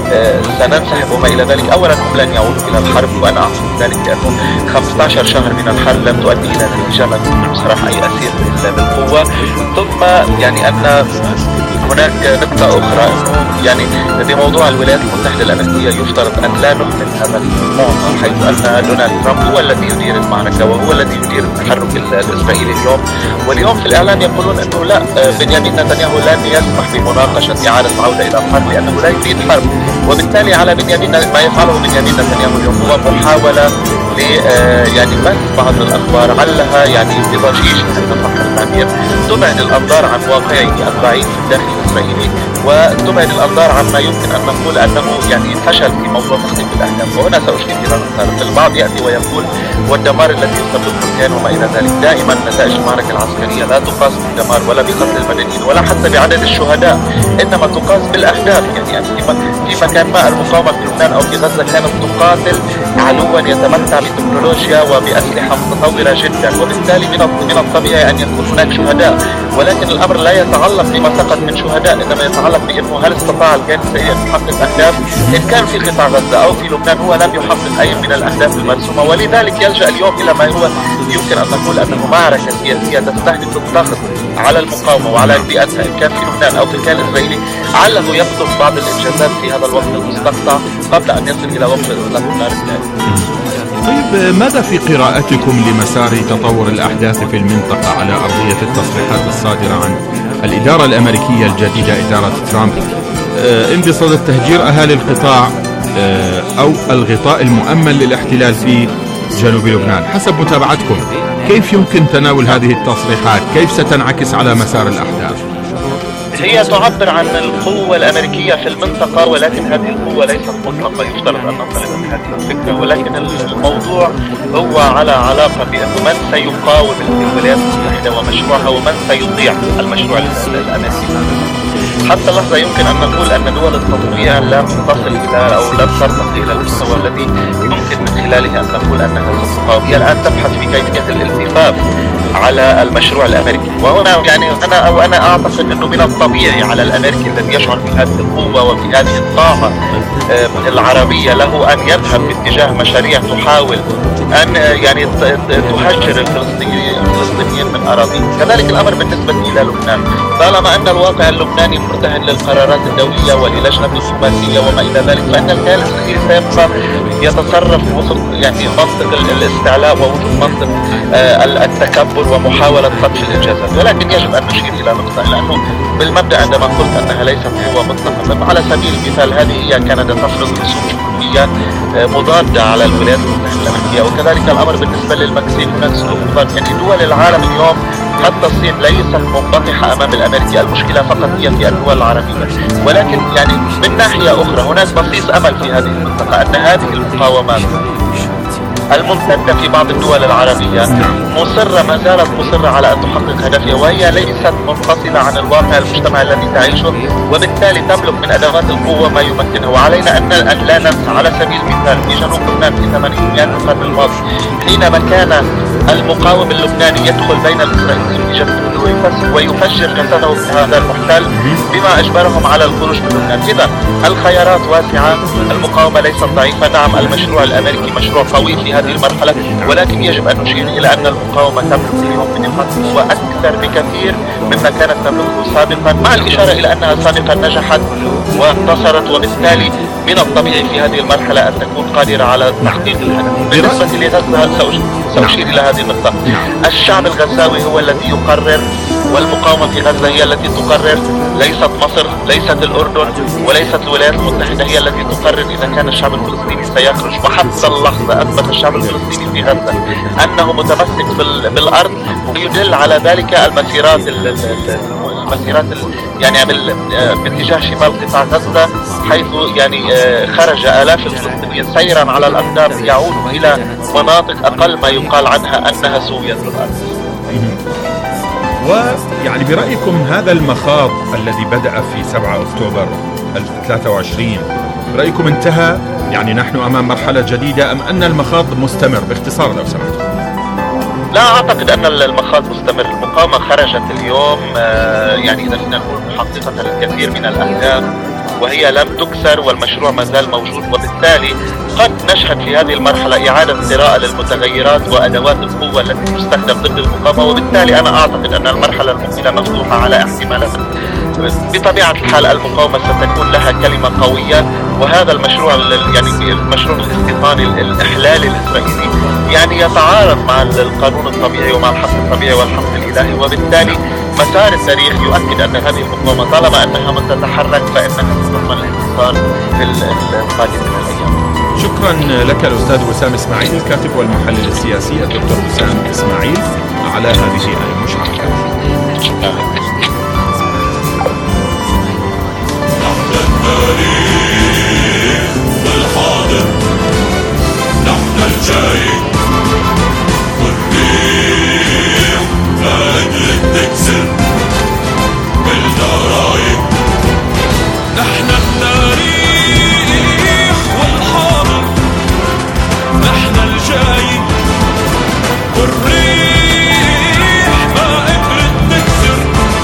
سننسحب وما إلى ذلك، أولا هم لن يعودوا إلى الحرب، وأنا أعتقد ذلك لأنه خمسة عشر شهر من الحرب لم تؤدي إلى نتيجة ما تكون بصراحة أي أسير بالقوة. ثم يعني أن هناك نقطة أخرى أنه يعني بموضوع الولايات المتحدة الأمريكية يفترض أن لا نهمل هذا الموضوع، حيث أن دونالد ترامب هو الذي يدير المعركة وهو الذي يدير التحرك الإسرائيلي اليوم. واليوم في الإعلام يقولون أنه لا، بنيامين نتنياهو لن يسمح بمناقشة إعادة العودة إلى الحرب لأنه لا يريد حرب، وبالتالي على بنيامين ما يفعله بنيامين نتنياهو اليوم هو محاولة ل يعني بث بعض الأخبار علها يعني بضجيج إذا صح التعبير تبعد الأنظار عن واقعه الضعيف في الداخل الإسرائيلي، وتبعد الأنظار عما يمكن أن نقول أنه يعني فشل في موضوع تحقيق الأهداف. وهنا سأشير إلى نقطة، البعض يأتي ويقول والدمار الذي يسببه الكيان وما إلى ذلك. دائما نتائج المعركة العسكرية لا تقاس بالدمار ولا بقتل المدنيين ولا حتى بعدد الشهداء، إنما تقاس بالأهداف. يعني في مكان ما المقاومة في لبنان أو في غزة كانت تقاتل عدوا يتمتع بتكنولوجيا وبأسلحة متطورة جدا، وبالتالي من الطبيعي أن يكون هناك شهداء، ولكن الأمر لا يتعلق بما سقط من شهداء بدأ لما يتعلق بأنه هل استطاع الكيان الإسرائيلي أن يحقق أهداف إن كان في قطاع غزة أو في لبنان. هو لم يحقق أي من الأهداف المرسومة، ولذلك يلجأ اليوم إلى ما هو يمكن أن نقول أنه معركة سياسية تستهدف الضغط على المقاومة وعلى بيئتها إن كان في لبنان أو في الكيان الإسرائيلي، علّه يقصف بعض الإنجازات في هذا الوقت المستقطع قبل أن يصل إلى وقت إطلاق النار الثاني. طيب، ماذا في قراءتكم لمسار تطور الأحداث في المنطقة على أرضية التصريحات الصادرة عن الإدارة الأمريكية الجديدة إدارة ترامب ان بصدد تهجير أهالي القطاع أو الغطاء المؤمن للاحتلال في جنوب لبنان؟ حسب متابعتكم كيف يمكن تناول هذه التصريحات؟ كيف ستنعكس على مسار الأحداث؟ هي تعبر عن القوة الأمريكية في المنطقة، ولكن هذه القوة ليست مطلقة يفترض أن ننطلق من هذه الفكرة، ولكن الموضوع هو على علاقة بأنه من سيقاوم الولايات المتحدة ومشروعها ومن سيطيع المشروع الأمريكي. حتى اللحظة يمكن أن نقول أن دول التطويع لم تصل إلى أو لم ترتقي إلى المستوى الذي يمكن من خلاله أن نقول أنها ستقاوم. هي الآن تبحث في كيفية الالتفاف على المشروع الأمريكي، وهنا يعني أنا أو أنا أعتقد أنه من الطبيعي على الأمريكي الذي يشعر بهذه القوة وبهذه الطاقة العربية له أن يذهب باتجاه مشاريع تحاول أن يعني تهجر الفلسطينيين من أراضيهم. كذلك الأمر بالنسبة إلى لبنان، طالما أن الواقع اللبناني مرتهن للقرارات الدولية وللجنة الدبلوماسية وما إلى ذلك، فإن الكيان الإسرائيلي سيبقى يتصرف وسط يعني منطق الاستعلاء ووسط منطق التكبر ومحاولة خدش الإنجازات. ولكن يجب أن نشير إلى نقطة، لأنه بالمبدأ عندما قلت أنها ليست قوة مطلقة، على سبيل المثال هذه هي كندا تفرض رسوم جمهورية مضادة على الولايات المتحدة الأمريكية، وكذلك الأمر بالنسبة للمكسيك هناك سلوك مضاد. يعني دول العالم اليوم حتى الصين ليست منبطحة أمام الأمريكي، المشكلة فقط هي في الدول العربية. ولكن يعني من ناحية أخرى هناك بصيص أمل في هذه المنطقة، أن هذه المقاومات الممتدة في بعض الدول العربية مصرة ما زالت مصرة على أن تحقق هدفها، وهي ليست منفصلة عن الواقع المجتمع الذي تعيشه، وبالتالي تملك من أدوات القوة ما يمكنها. وعلينا أن لا ننسى على سبيل المثال في جنوب لبنان في ثمانينيات القرن الماضي حينما كان المقاوم اللبناني يدخل بين الإسرائيليين ويفجر جسده في هذا المحتل بما أجبرهم على الخروج من لبنان. إذا الخيارات واسعة، المقاومة ليست ضعيفة. نعم المشروع الأمريكي مشروع قوي في هذه المرحلة، ولكن يجب أن نشير إلى أن المقاومة تملك اليوم من القوة أكثر بكثير مما كانت تملكه سابقا، مع الإشارة إلى أنها سابقا نجحت وانتصرت، وبالتالي من الطبيعي في هذه المرحلة أن تكون قادرة على تحقيق الهدف. بالنسبة لغزة سأشير إلى هذه النقطة. الشعب الغزاوي هو الذي يقرر، والمقاومة في غزة هي التي تقرر، ليست مصر، ليست الأردن، وليست الولايات المتحدة هي التي تقرر إذا كان الشعب الفلسطيني سيخرج. وحتى اللحظة أثبت الشعب الفلسطيني في غزة أنه متمسك بالأرض، ويدل على ذلك المسيرات المسيرات يعني باتجاه شمال قطاع غزة، حيث يعني خرج آلاف الفلسطينيين سيرا على الأقدام يعود إلى مناطق أقل ما يقال عنها أنها سوية الأرض. ويعني برأيكم هذا المخاض الذي بدأ في سبعة أكتوبر ألف وثلاثة وعشرين برأيكم انتهى؟ يعني نحن أمام مرحلة جديدة أم أن المخاض مستمر؟ باختصار لو سمحت. لا أعتقد أن المخاض مستمر. المقاومة خرجت اليوم يعني إذا كنا نقول محققة الكثير من الأهداف وهي لم تكسر، والمشروع ما زال موجود، وبالتالي قد نشهد في هذه المرحلة إعادة قراءة للمتغيرات وأدوات القوة التي تستخدم ضد المقاومة، وبالتالي أنا أعتقد أن المرحلة المقبلة مفتوحة على احتمالات. بطبيعة الحال المقاومة ستكون لها كلمة قوية، وهذا المشروع يعني المشروع الاستيطاني الإحلالي الإسرائيلي يعني يتعارض مع القانون الطبيعي ومع الحق الطبيعي والحق الإلهي، وبالتالي مسار التاريخ يؤكد أن هذه المقاومة طالما أنها من تتحرك فإنها ستضمن الانتصار في القادم من الأيام. شكرا لك الأستاذ وسام إسماعيل الكاتب والمحلل السياسي الدكتور وسام إسماعيل على هذه المشاركة. شكرا. الحاضر نحن الجاي والريح ما قدرت تكسر بالدرايب. نحن التاريخ والحاضر نحن الجاي والريح ما قدرت تكسر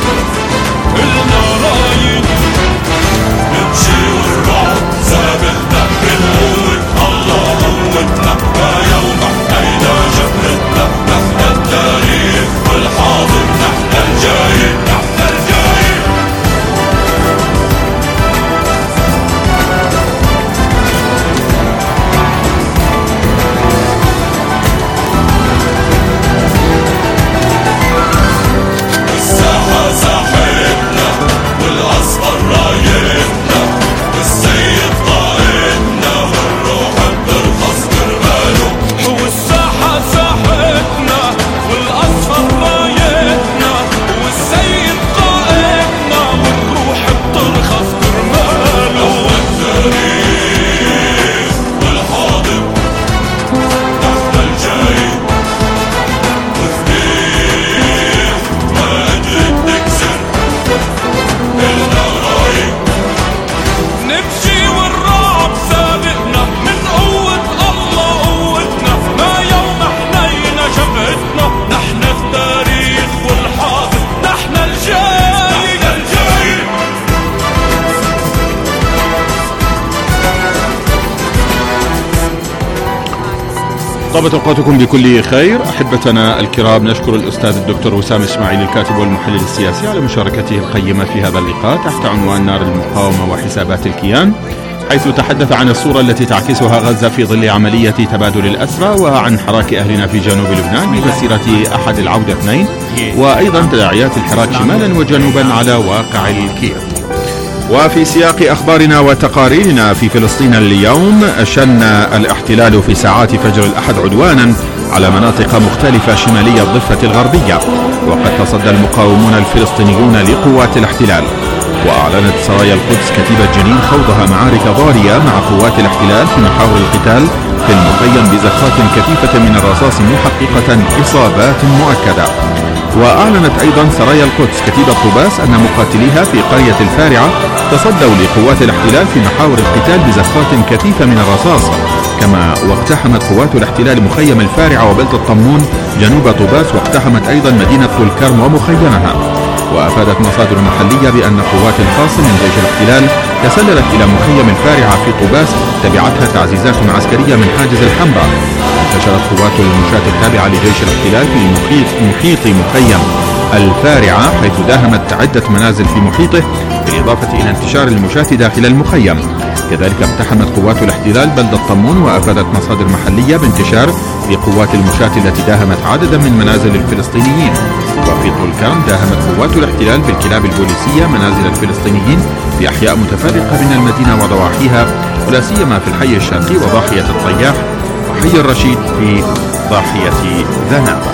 طابت اوقاتكم بكل خير. احبتنا الكرام، نشكر الاستاذ الدكتور وسام اسماعيل الكاتب والمحلل السياسي على مشاركته القيمه في هذا اللقاء تحت عنوان نار المقاومه وحسابات الكيان، حيث تحدث عن الصوره التي تعكسها غزه في ظل عمليه تبادل الاسرى، وعن حراك اهلنا في جنوب لبنان بمسيره احد العوده اثنين، وايضا تداعيات الحراك شمالا وجنوبا على واقع الكيان. وفي سياق أخبارنا وتقاريرنا في فلسطين اليوم، شن الاحتلال في ساعات فجر الأحد عدوانا على مناطق مختلفة شمالية الضفة الغربية، وقد تصدى المقاومون الفلسطينيون لقوات الاحتلال. وأعلنت سرايا القدس كتيبة جنين خوضها معارك ضارية مع قوات الاحتلال في محاور القتال في المخيم بزخات كثيفة من الرصاص محققة إصابات مؤكدة. وأعلنت أيضا سرايا القدس كتيبة طوباس أن مقاتليها في قرية الفارعة تصدوا لقوات الاحتلال في محاور القتال بزخات كثيفة من الرصاص، كما واقتحمت قوات الاحتلال مخيم الفارعة وبلدة الطمون جنوب طوباس، واقتحمت أيضا مدينة طول كرم ومخيمها. وأفادت مصادر محلية بأن قوات الخاص من جيش الاحتلال تسللت إلى مخيم الفارعة في طوباس، تبعتها تعزيزات عسكرية من حاجز الحمراء. انتشرت قوات المشاة التابعة لجيش الاحتلال في محيط, محيط مخيم الفارعة، حيث داهمت عدة منازل في محيطه، بالإضافة إلى انتشار المشاة داخل المخيم. كذلك اقتحمت قوات الاحتلال بلدة طمون، وأفادت مصادر محلية بانتشار لقوات المشاة التي داهمت عددا من منازل الفلسطينيين. وفي طول كرم داهمت قوات الاحتلال بالكلاب البوليسية منازل الفلسطينيين في أحياء متفرقة من المدينة وضواحيها، ولا سيما في الحي الشرقي وضاحية الطياح وحي الرشيد في ضاحية ذنابة.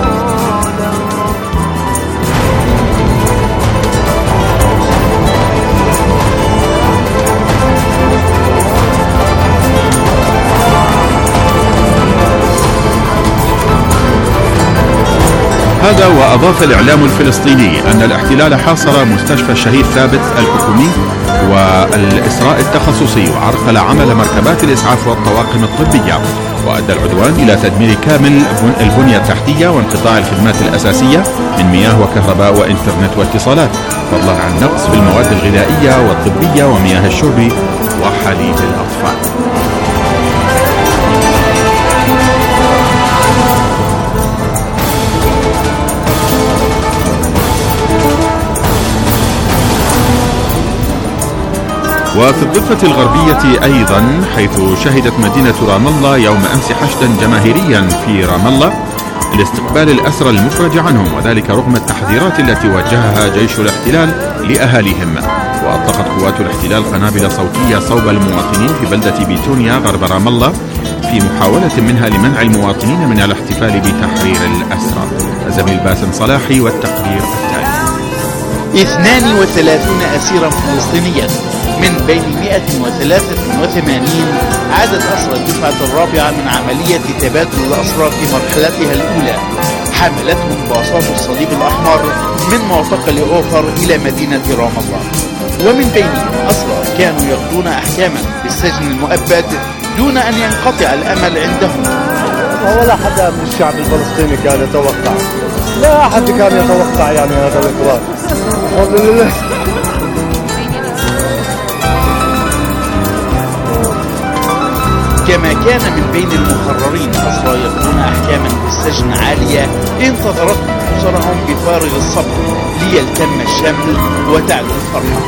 هذا وأضاف الإعلام الفلسطيني أن الاحتلال حاصر مستشفى الشهيد ثابت الحكومي والإسراء التخصصي، وعرقل عمل مركبات الإسعاف والطواقم الطبية، وأدى العدوان إلى تدمير كامل البنية التحتية وانقطاع الخدمات الأساسية من مياه وكهرباء وإنترنت واتصالات، فضلا عن نقص في المواد الغذائية والطبية ومياه الشرب وحليب الأطفال. وفي الضفة الغربية أيضا، حيث شهدت مدينة رام الله يوم أمس حشدا جماهيريا في رام الله لاستقبال الأسرى المفرج عنهم، وذلك رغم التحذيرات التي وجهها جيش الاحتلال لأهاليهم. وأطلقت قوات الاحتلال قنابل صوتية صوب المواطنين في بلدة بيتونيا غرب رام الله في محاولة منها لمنع المواطنين من الاحتفال بتحرير الأسرى. الزميل باسم صلاحي والتقرير التالي. اثنان وثلاثون أسيرا فلسطينيا من بين مئة وثلاثة وثمانين عدد أسرى الدفعة الرابعة من عملية تبادل الأسرى في مرحلتها الأولى حملتهم باصات الصليب الأحمر من معتقل أوفر إلى مدينة رام الله، ومن بينهم أسرى كانوا يقضون أحكاما بالسجن المؤبد دون أن ينقطع الأمل عندهم. ولا حدا من الشعب الفلسطيني كان يتوقع، لا أحد كان يتوقع يعني هذا الإقرار. الحمد لله. كما كان من بين المحررين أسرى يقضون أحكاما بالسجن عالية انتظرتهم أسرهم بفارغ الصبر ليلتم الشمل وتعلو الفرحة.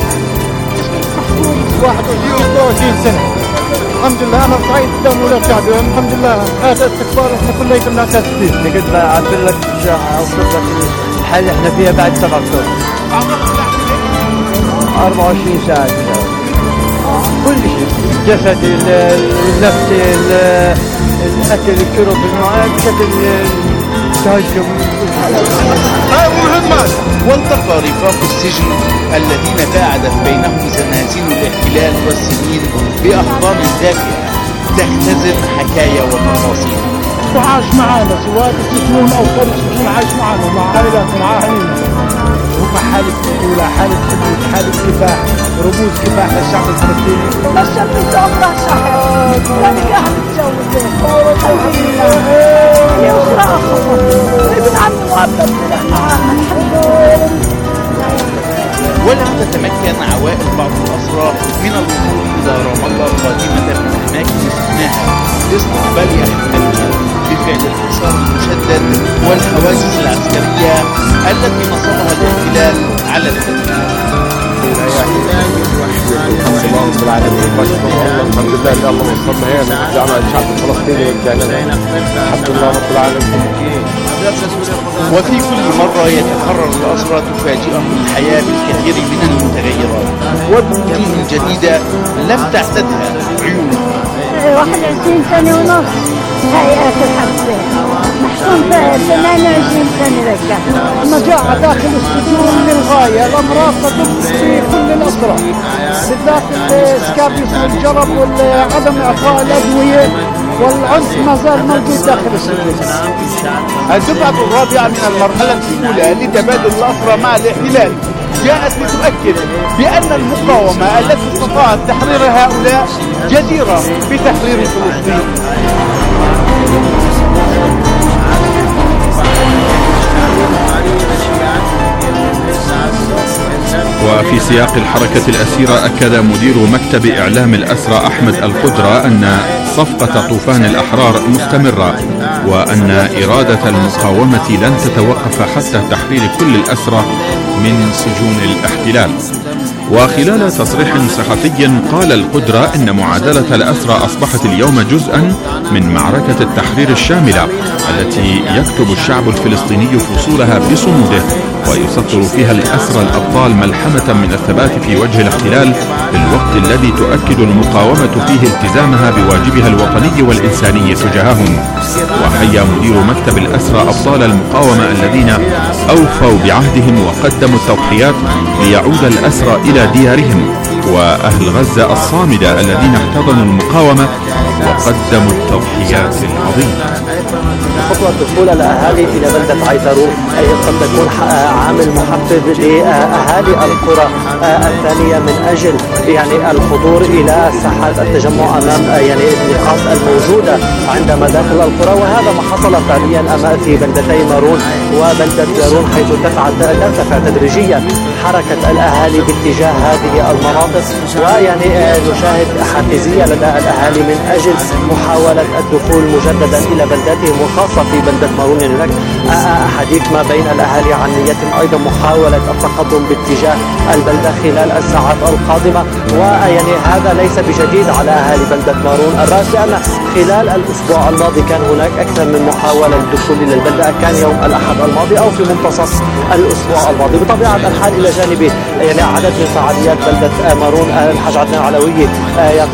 واحد وعشرين سنة الحمد لله، أنا صعيد دم ولا شعبي الحمد لله. هذا استكبار احنا كلنا كنا أساس فيه. لقد ما أعطي لك أوصل لك الحالة احنا فيها بعد سبع شهور أربعة وعشرين ساعة كل شيء، الجسد، النفس، الأكل، الشرب، بشكل تهجم. والتقى رفاق السجن الذين باعدت بينهم زنازين الاحتلال والسنين بأحضان دافئة تختزن حكايا وتفاصيل. وعاش معانا سواء السجون أو خارج السجون، عاش معانا مع عائلاتهم مع أهالينا، وفي حالة بطولة، حالة حدود، حالة كفاح، رموز كفاح للشعب الفلسطيني. بس الزوجة صحيح يعني قاعد تتجوز يوصل أخوه ابن عمي وأبدا طلع معانا الحمد لله. ولم تتمكن عوائل بعض الأسرى من الوصول إلى رام الله قادمة من أماكن سكناها لاستقبال أحمد فعل الحصار المشدد والحواجز العسكرية التي نصبها الاحتلال على المدينة. الله رب العالمين الحمد لله اللي الله وصلنا هنا دعم الشعب الفلسطيني والكيان الحمد لله رب العالمين. وفي كل مرة يتكرر الأسرى تفاجئهم الحياة بالكثير من المتغيرات وبوجوه جديدة لم تعتدها عيونهم. واحد وعشرين سنة ونص هاي آخر حبسة محكوم ثمانية وعشرين سنة لك المجاعة داخل السجون للغاية. الأمراض تدب في كل الأسرى بالذات السكابيس والجرب وعدم إعطاء الأدوية والعنف ما زال موجود داخل السجون. الدفعة الرابعة من المرحلة الأولى لتبادل الأسرى مع الاحتلال جاءت لتؤكد بأن المقاومة التي استطاعت تحرير هؤلاء جديرة بتحرير فلسطين. وفي سياق الحركة الأسيرة أكد مدير مكتب إعلام الأسرى أحمد القدرة أن صفقة طوفان الأحرار مستمرة وأن إرادة المقاومة لن تتوقف حتى تحرير كل الأسرى من سجون الاحتلال. وخلال تصريح صحفي قال القدرة إن معادلة الأسرى أصبحت اليوم جزءا من معركة التحرير الشاملة التي يكتب الشعب الفلسطيني فصولها بصموده ويسطر فيها الأسرى الأبطال ملحمة من الثبات في وجه الاحتلال في الوقت الذي تؤكد المقاومة فيه التزامها بواجبها الوطني والإنساني تجاههم. وحيا مدير مكتب الأسرى أبطال المقاومة الذين أوفوا بعهدهم وقدموا التضحيات ليعود الأسرى إلى ديارهم، وأهل غزة الصامدة الذين احتضنوا المقاومة وقدموا التضحيات العظيمة. خطوة دخول الأهالي إلى بلدة عيترون أي قد تكون عامل محفز لأهالي القرى الثانية من أجل يعني الحضور إلى ساحات التجمع أمام يعني النقاط الموجودة عند مداخل القرى، وهذا ما حصل فعليا أمام في بلدتي مارون وبلدة دارون، حيث ترتفع تدريجيا حركة الأهالي باتجاه هذه المناطق، ويعني نشاهد حافزية لدى الأهالي من أجل محاولة الدخول مجددا إلى بلداتهم، وخاصة في بلدة مارون. هناك حديث ما بين الأهالي عن نيتهم أيضا محاولة التقدم باتجاه البلدة خلال الساعات القادمة، ويعني هذا ليس بجديد على أهالي بلدة مارون الراس، لأن خلال الأسبوع الماضي كان هناك أكثر من محاولة للدخول إلى البلدة، كان يوم الأحد الماضي أو في منتصف الأسبوع الماضي. بطبيعة الحال إلى جانب يعني عدد من فعاليات بلدة مارون الحاج عدنان علوي